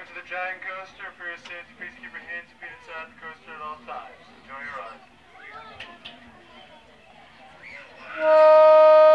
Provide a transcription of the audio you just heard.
to the giant coaster. For your safety, please keep your hands and feet inside the coaster at all times. Enjoy your ride.